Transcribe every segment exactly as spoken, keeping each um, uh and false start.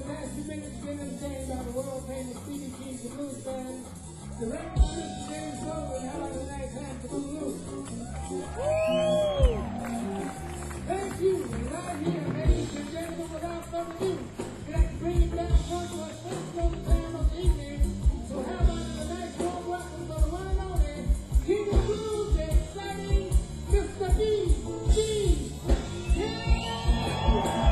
past few minutes been entertained by the world famous Stevie Keys, the blues band. The record producer James Sullivan. How about a nice hand for Boogaloo? Thank you. And right here, ladies and gentlemen, without further ado, we'd like to bring it down front to our first moment time of the evening. So how about a nice warm welcome for the one and only King of Blues, the exciting Mister B. G. Yeah!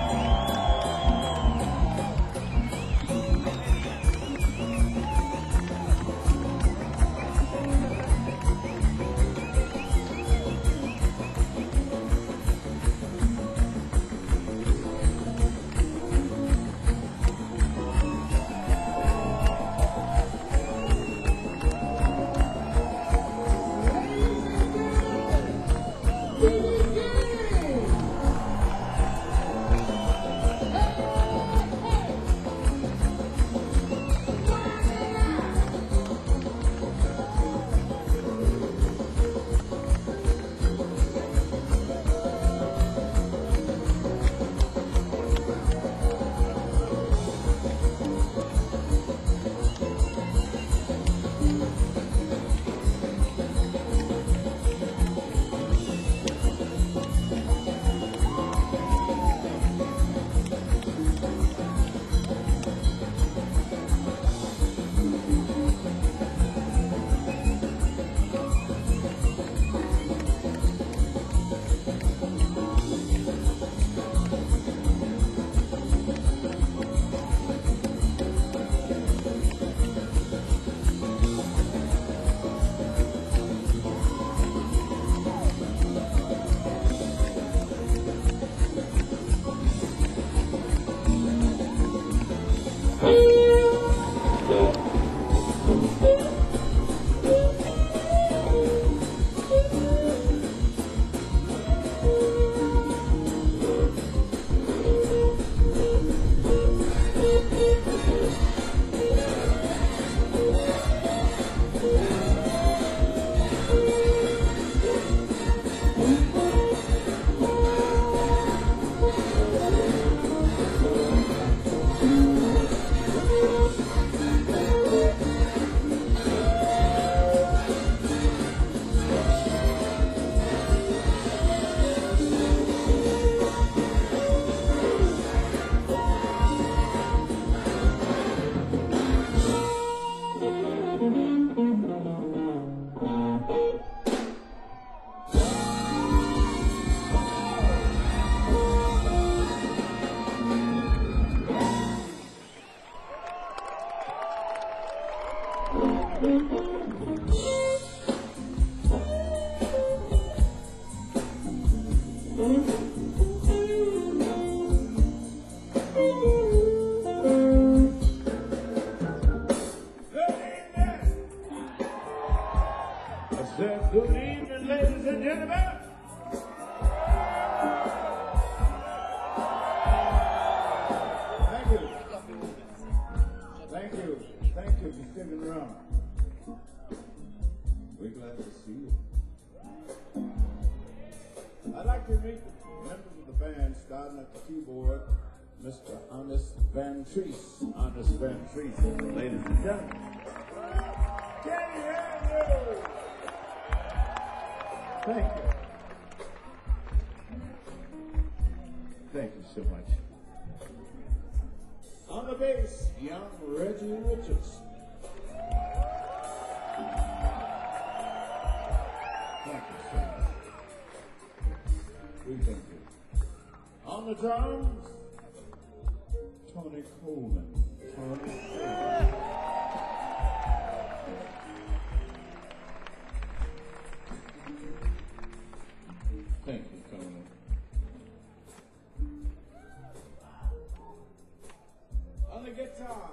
Good evening, ladies and gentlemen. Thank you. Thank you. Thank you for sticking around. We're glad to see you. I'd like to meet the members of the band, starting at the keyboard, Mister Honest Van Treese. Honest Van Treese, ladies and gentlemen. Can you hear you? Thank you. Thank you so much. On the bass, young Reggie Richards. Thank you so much. We thank you. On the drums, Tony Coleman. Tony Coleman. Thank you, Tony. On the guitar,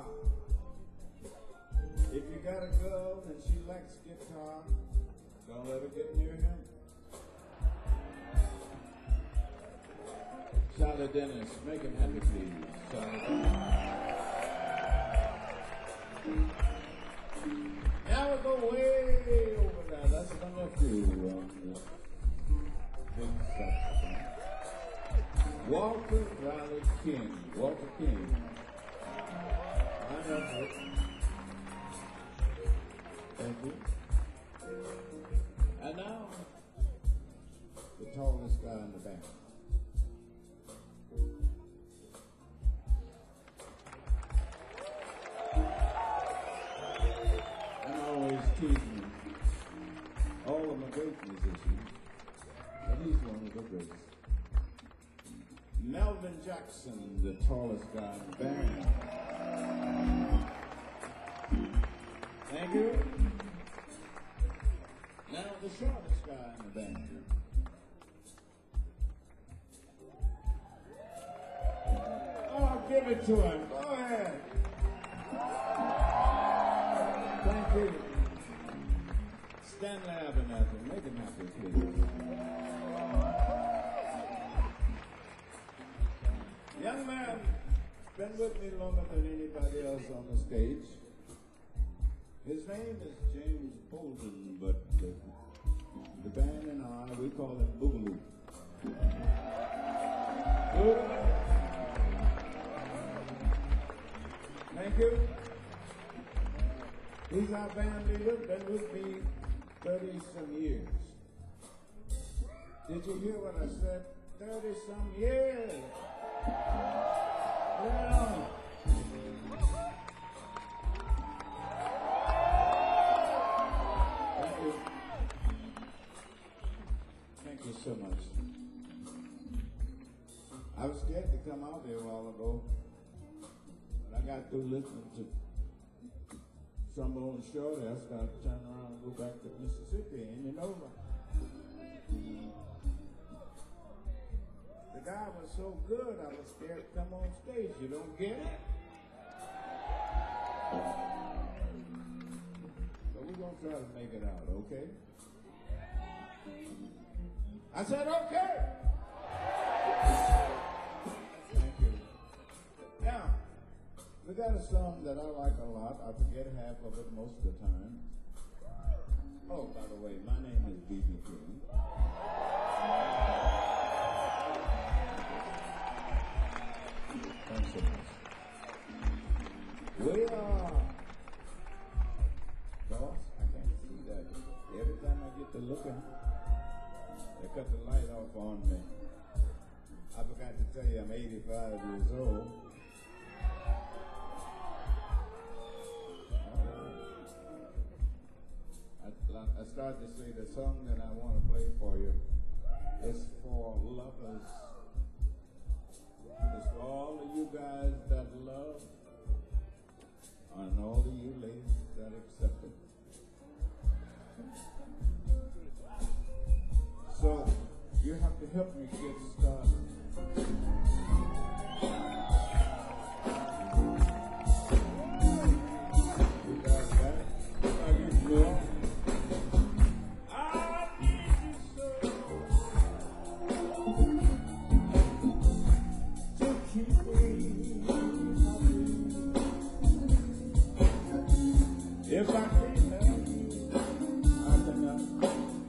if you got a girl and she likes guitar, don't let her get near him. Charlie Dennis, make him happy, please. Charlie Dennis. Now we go way over there. That's my nephew. Um, Walter Riley King. Walter King. that's it. Thank you. And now, the tallest guy in the band. And I always tease me. All of my great musicians, but he's one of the greatest. Melvin Jackson, the tallest guy in the band. Thank you. Now the shortest guy in the band. Oh, give it to him. Go ahead. Thank you. Stanley Abernathy. Make him happy, please. Young man, been with me longer than anybody else on the stage. His name is James Bolden, but the, the band and I, we call him Boogaloo. Boogaloo. Thank you. He's our band leader, been with me thirty some years. Did you hear what I said? thirty some years. Yeah. Thank you. Thank you so much. I was scared to come out here a while ago, but I got through listening to Trombone Shorty. I started to turn around and go back to Mississippi, and you know, the guy was so good, I was scared to come on stage. You don't get it? So we're going to try to make it out, okay? I said, okay. Thank you. Now, we got a song that I like a lot. I forget half of it most of the time. Oh, by the way, my name is B B King. Thanks so much. We are, boss, I can't see that. Every time I get to looking, they cut the light off on me. I forgot to tell you I'm eighty-five years old. I, I started to say the song that I want to play for you is for lovers. It's for all of you guys that love and all of you ladies that accept it. So you have to help me get started. You guys got it? I get more. I need you so to keep me happy. If I can't help you, I cannot.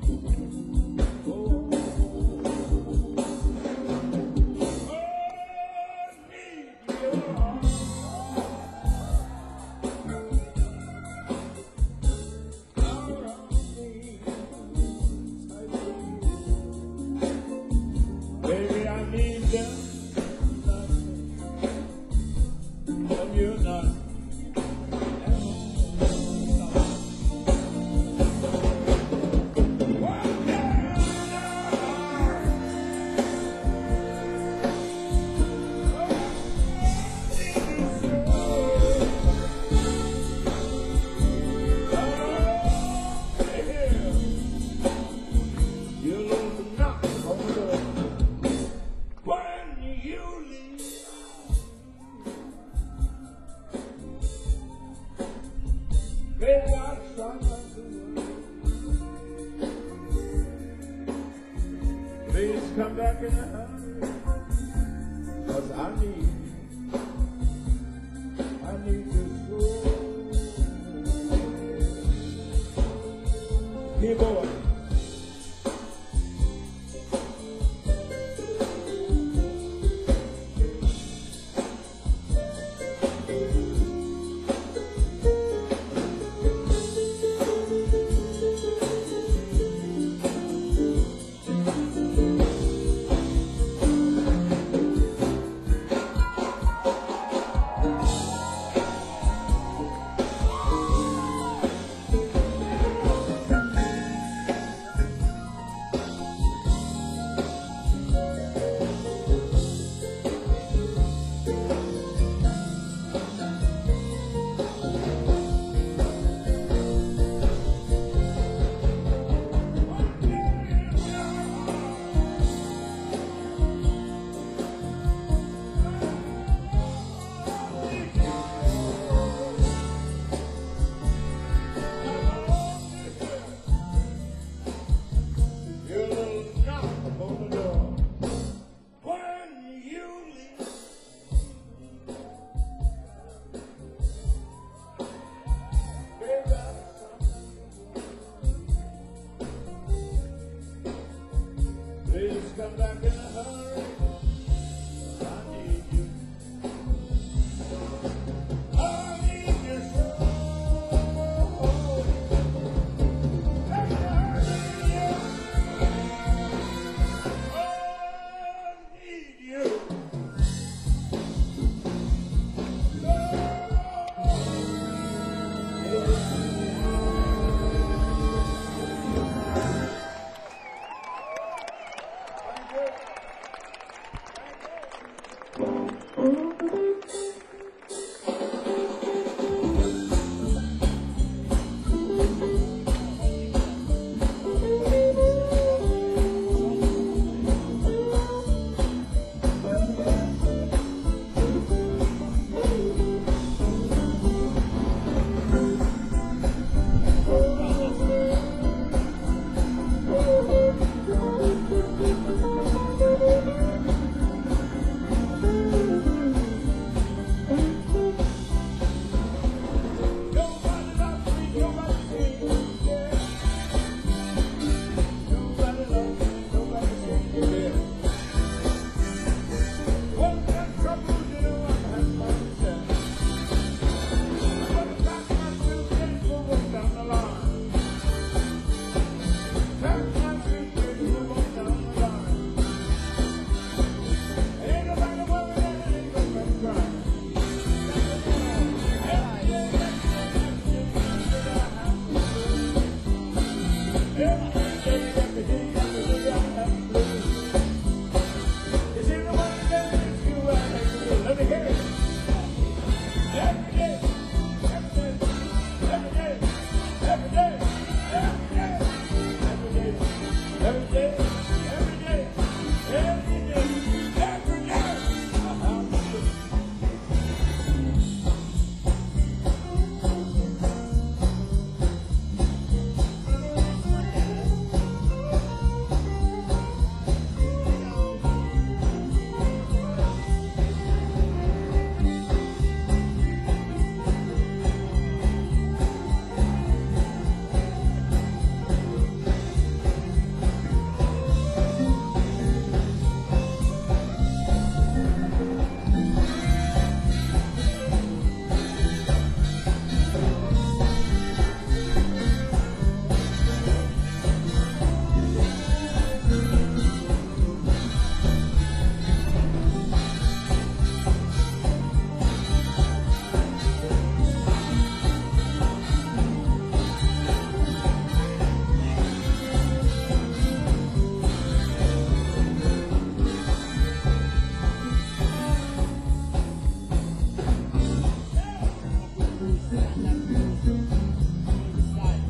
Please come back in the house, 'cause I need, I need to go. Keyboard.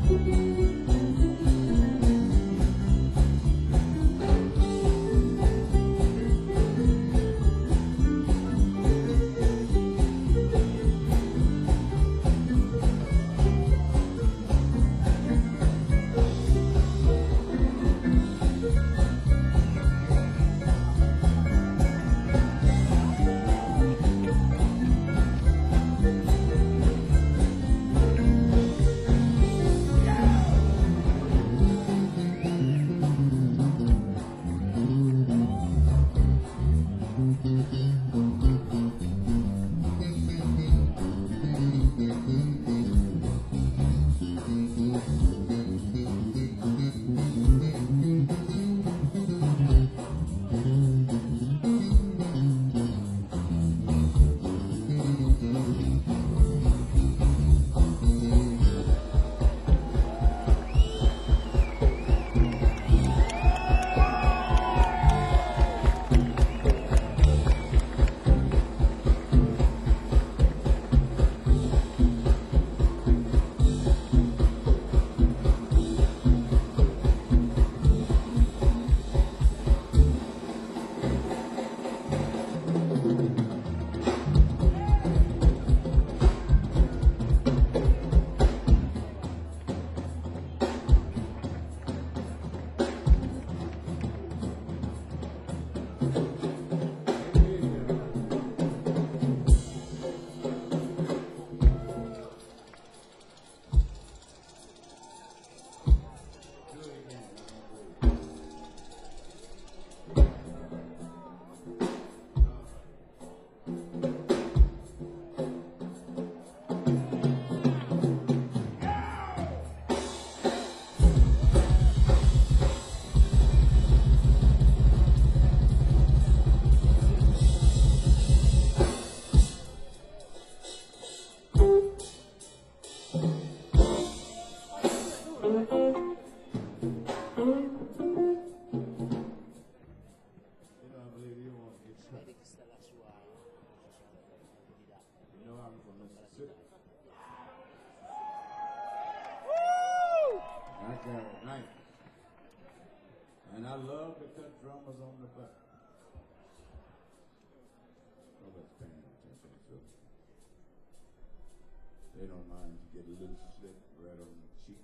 And I love to cut drummers on the back. Oh, that's paying attention to. They don't mind if you get a little slick right on the cheek.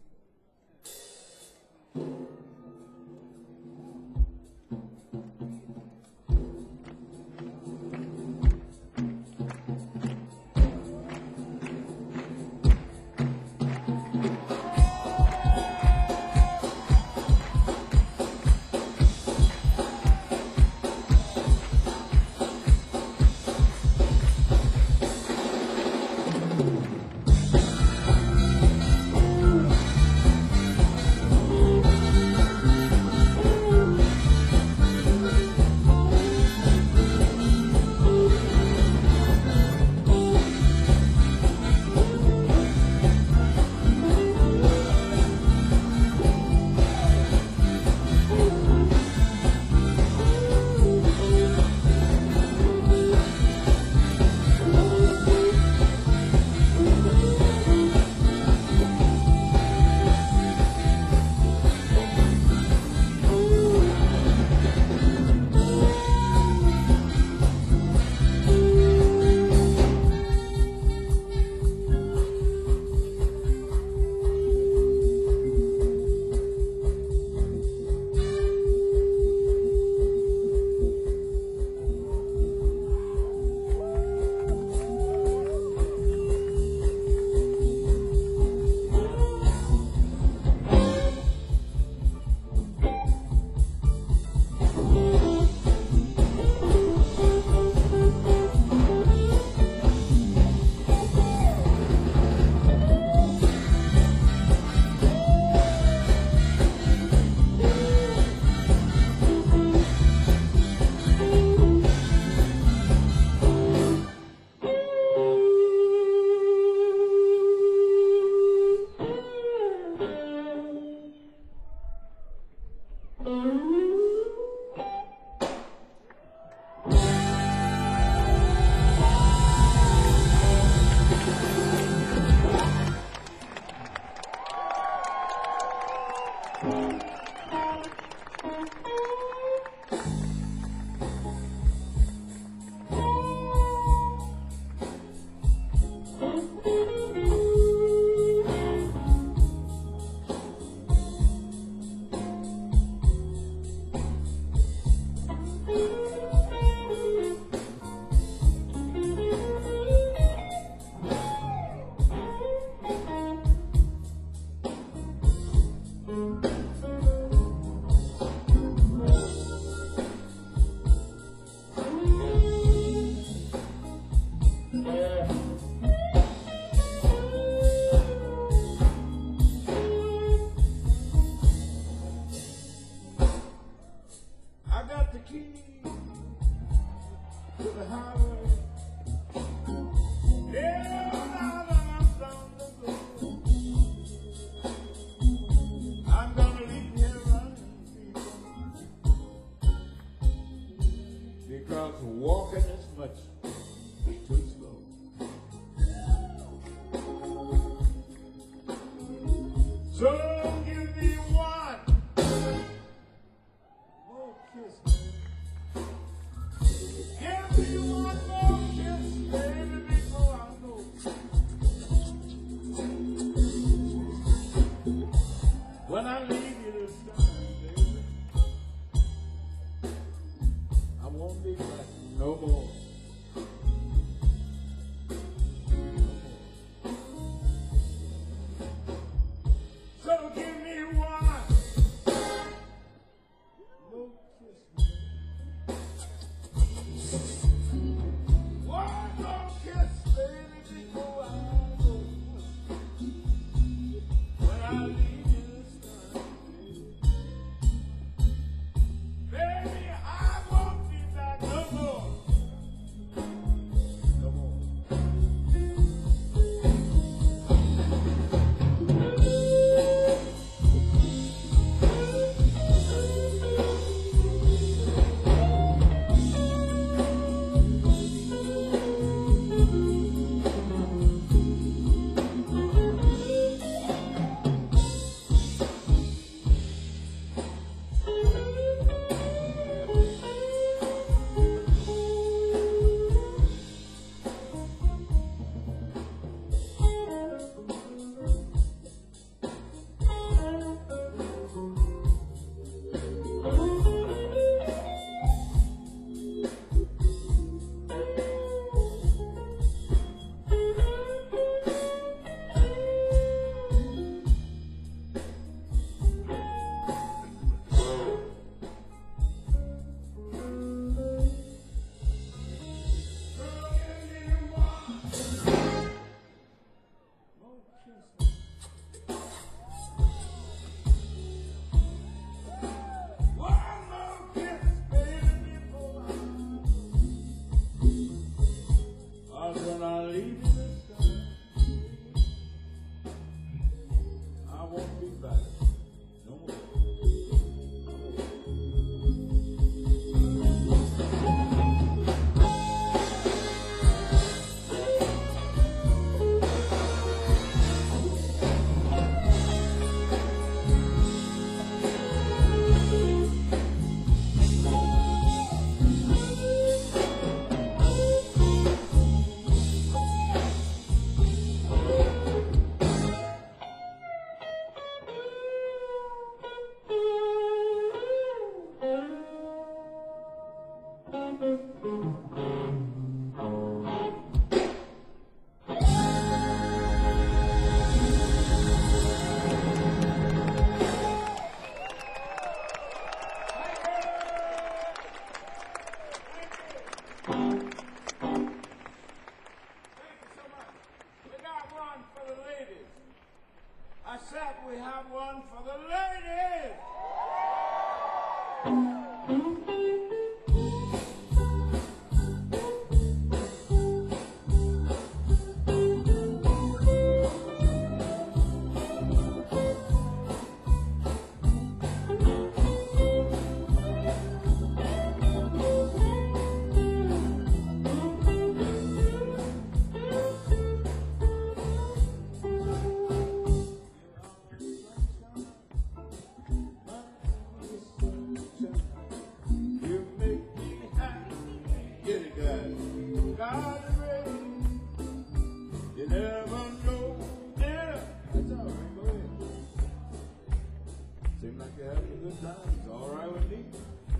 to have a good time. It's all right with me.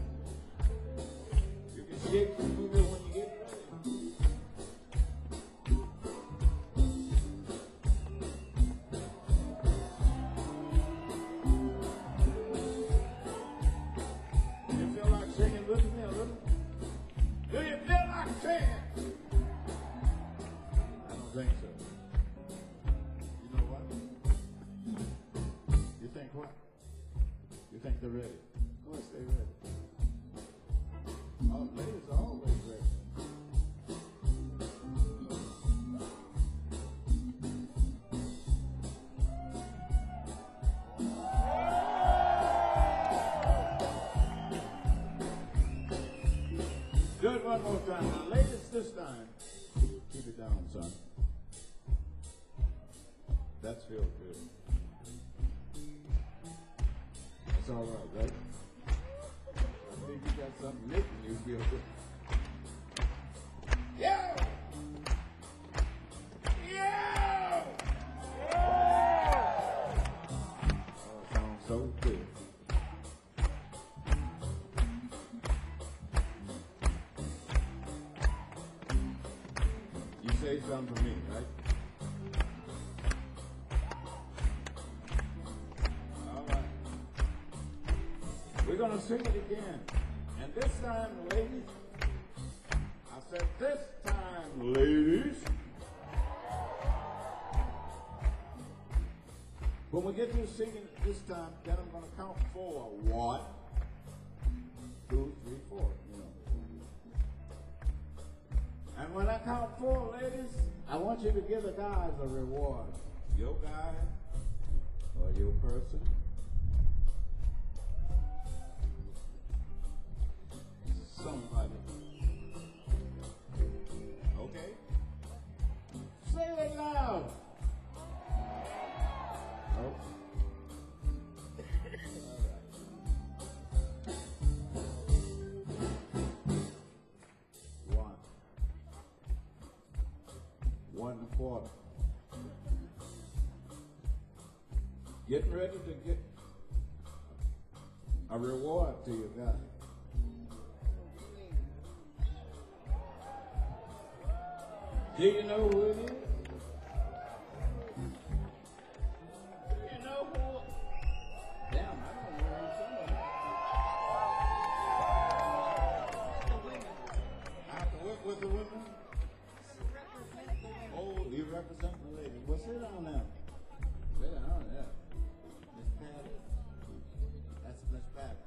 You can shake the movie when you get ready. You feel like singing with me a little? Do you feel like singing? I don't think so. You know what? You think what? You think they're ready? Of course they're ready. Oh, ladies are always ready. Do it one more time. Now, ladies, this time, keep it down, son. That's feels good. It's all right, right? I think you got something making you feel good. Yeah! Yeah! Oh, it sounds so good. You say something to me, right? We're going to sing it again. And this time, ladies, I said this time, ladies, when we get through singing it this time, then I'm going to count four. One, two, three, four, you know. And when I count four, ladies, I want you to give the guys a reward. Your guy or your person. Somebody. Okay? Say it loud. Oh. All right. One. One quarter. Getting ready to get a reward to you guys. Do you know who it is? Do you know who? Damn, I don't know who somebody. I have to work with the women? Oh, you represent the lady. Well, sit down now. Sit down, yeah. Miss Patty. That's Miss Patty.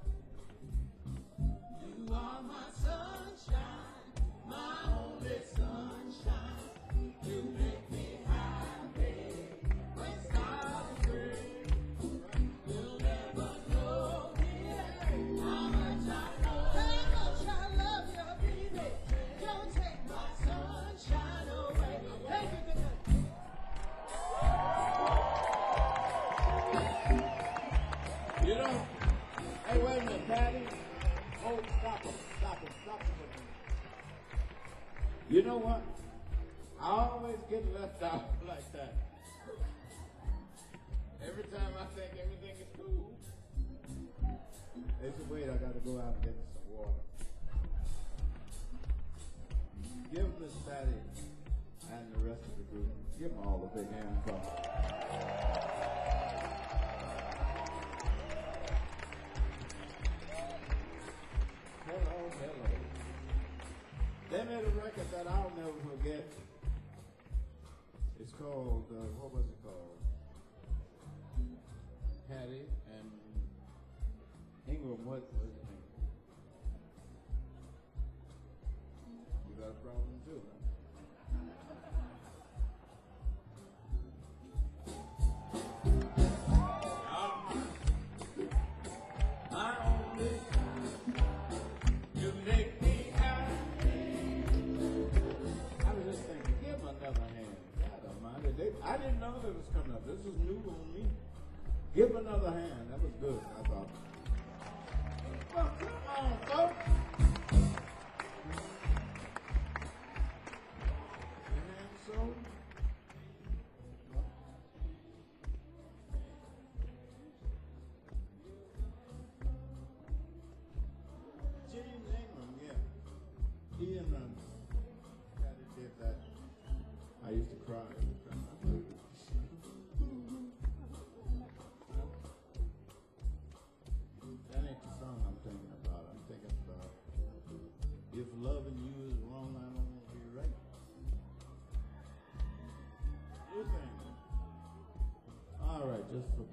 You are my sunshine, my only sunshine. You make me happy when stars rain. You'll never know me how much I love, how much I love you, baby. Don't take my sunshine away. Thank you, good. You know, hey, wait a minute, Patty. Oh, stop it, stop it, stop it. You know what? I always get left out like that. Every time I think everything is cool, they say, wait, I gotta go out and get some water. Give Miss Patty and the rest of the group, give them all a big hand clap. Hello, hello. They made a record that I'll never forget. It's called, uh, what was it called? Patty and Ingram, what was it? You got a problem too, huh? I only, you make me happy. I was just thinking, give him another hand. They, I didn't know that was coming up. This was new on me. Give another hand. That was good, I thought. Well, come on, folks. And so,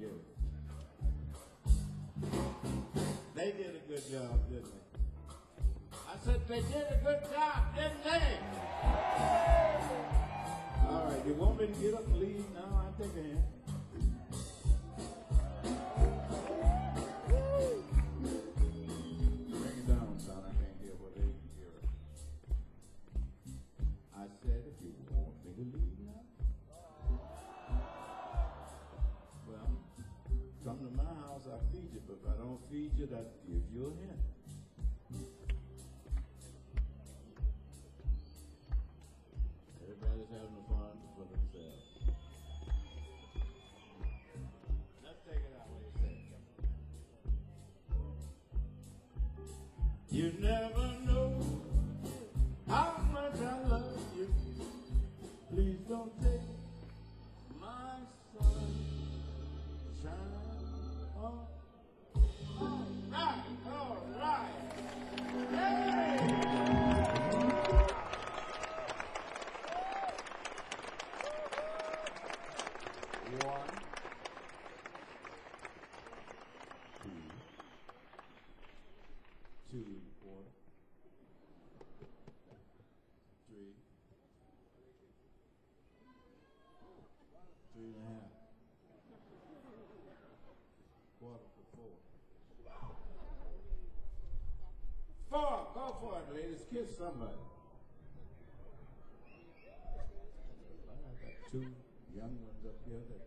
get it. They did a good job, didn't they? I said they did a good job, didn't they? All right, you want me to get up and leave now? I'll take a hand. Bring it down, son. I can't hear what they hear. I said if you want me to leave now. Well, come to my house, I feed you, but if I don't feed you, that give you a hint. Everybody's having fun for themselves. Let's take it out what you said. You never know how much I love you. Please don't take my sunshine. All right, all right. Hey! One, two, two, four, three, three and a half, quarter for four. Four, go for it, ladies. Kiss somebody. I got two young ones up here that.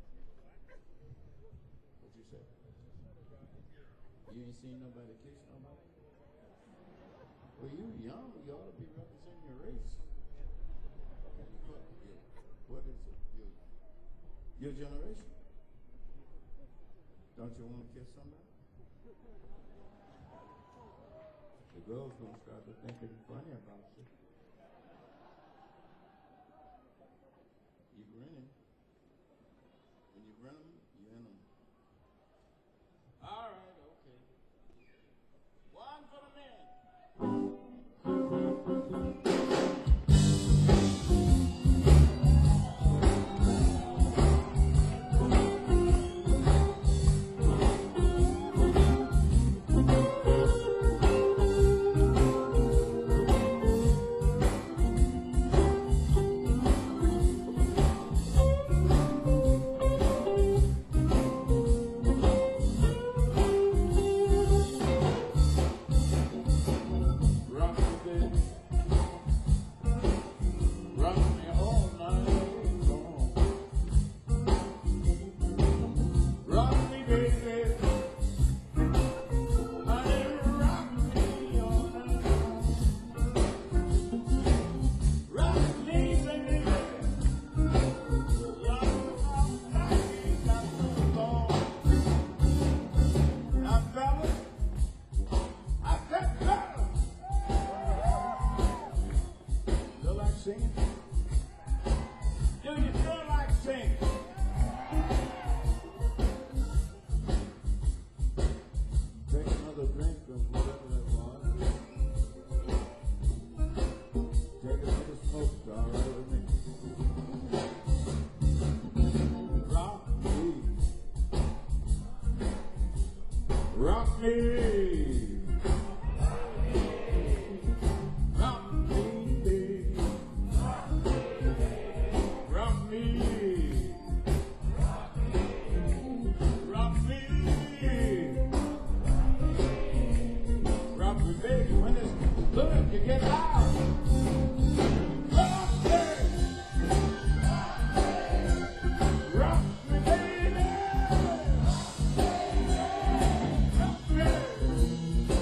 What you say? You ain't seen nobody kiss nobody? Well, you young, you ought to be representing your race. What, what is it? Your, your generation? Don't you want to kiss somebody? The girls gonna start to thinking funny about you. You grinning. When you grin them, you in them. All right, okay. One for the men. Rock me, rock me, baby. Rock me, rock me, rock me, baby. When it's good, you get loud. Rock me, rock me, baby.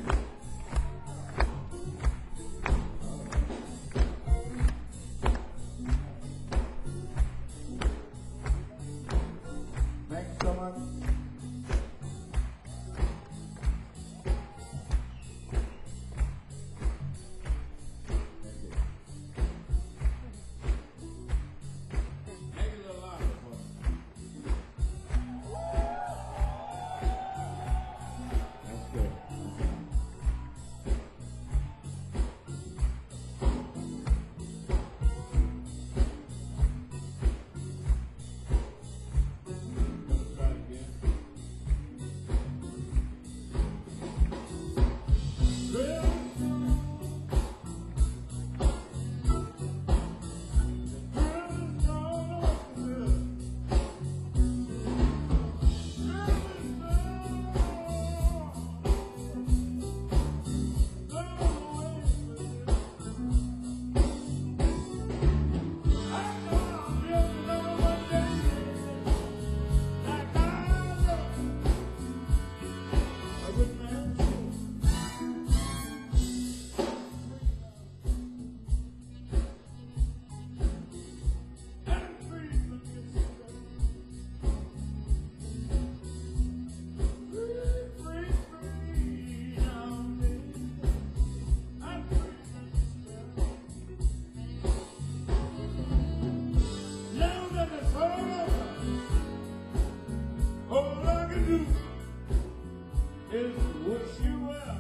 Thanks so much. Make it a little louder for me. That's good. Let's try it again. Now that it's all over, all I can do is wish you well.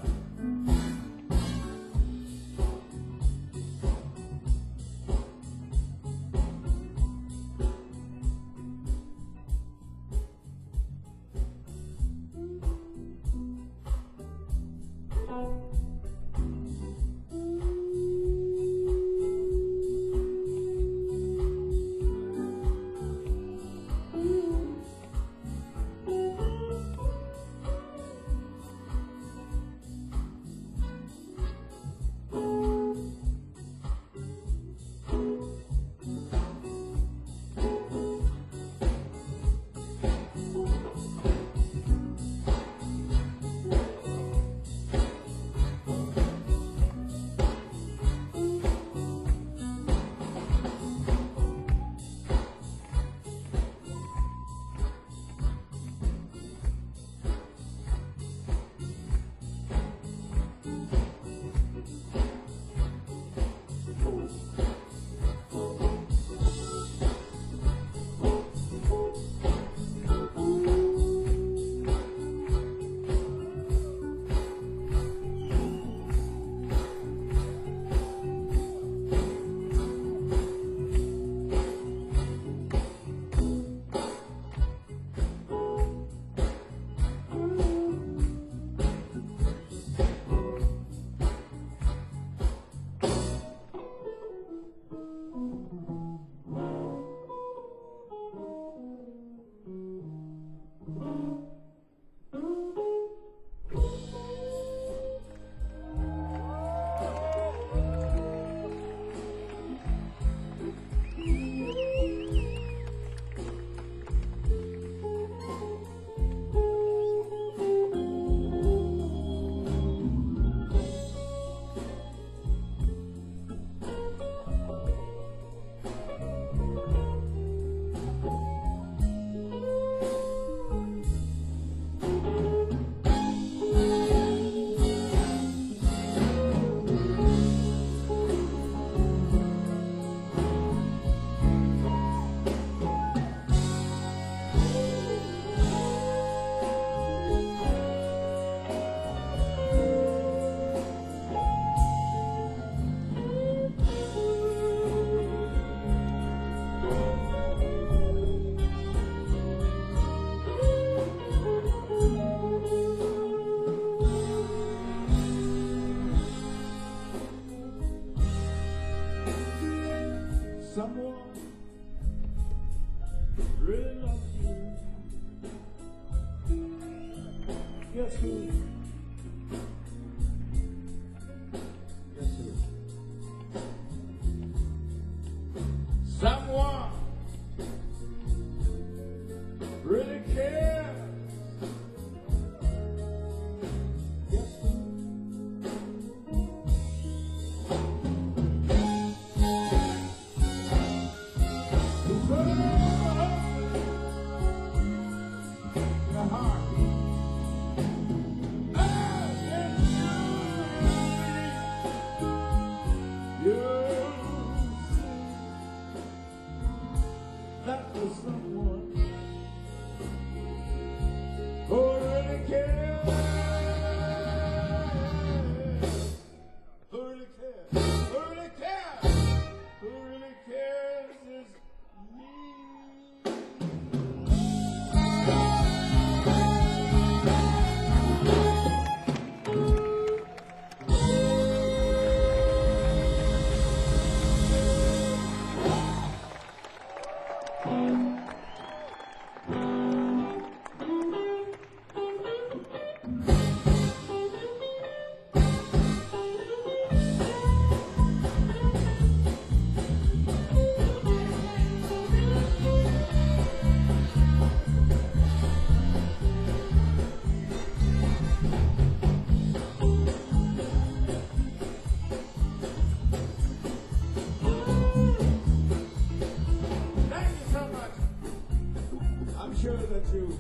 you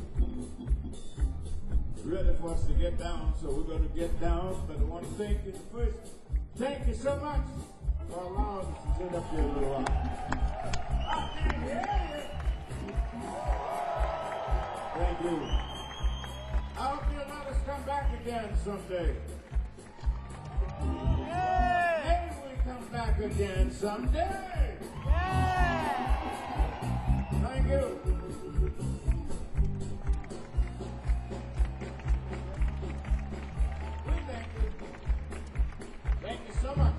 ready for us to get down, so we're going to get down. But I want to thank you first. Thank you so much for allowing us to sit up here a little while. Thank you. I hope you'll let us come back again someday. Maybe we come back again someday. Thank you. We thank you. Thank you so much.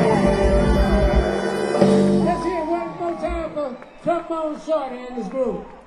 Trombone Shorty in this group.